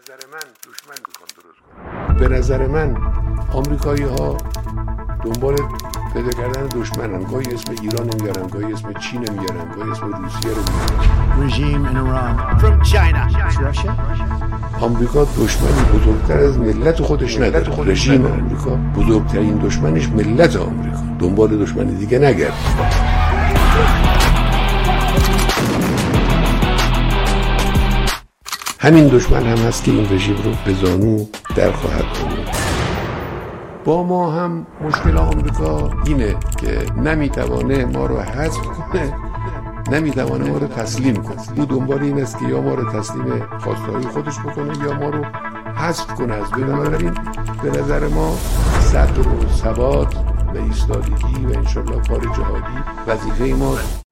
نظر من دشمن میخوان درست کنن. به نظر من آمریکایی ها دنبال پیدا کردن دشمنن. گاهی اسم ایران میارن، گاهی اسم چین میارن، گاهی اسم روسیه رو میارن. Regime in Iran from China. Russia. آمریکا دشمنی بزرگتر از ملت خودش نداره. رژیم آمریکا بزرگترین دشمنش ملت آمریکا. دنبال دشمن دیگه نگرد. همین دشمن هم هست که این رژیم رو به زانو در خواهد آورد. با ما هم مشکل آمریکا اینه که نمیتوانه ما رو حذف کنه، نمیتوانه ما رو تسلیم کنه. او دنبال این است که یا ما رو تسلیم خواسته‌های خودش بکنه یا ما رو حذف کنه از بین. بنابراین به نظر ما صبر و ثبات و ایستادگی و انشالله کار جهادی وظیفه ماست.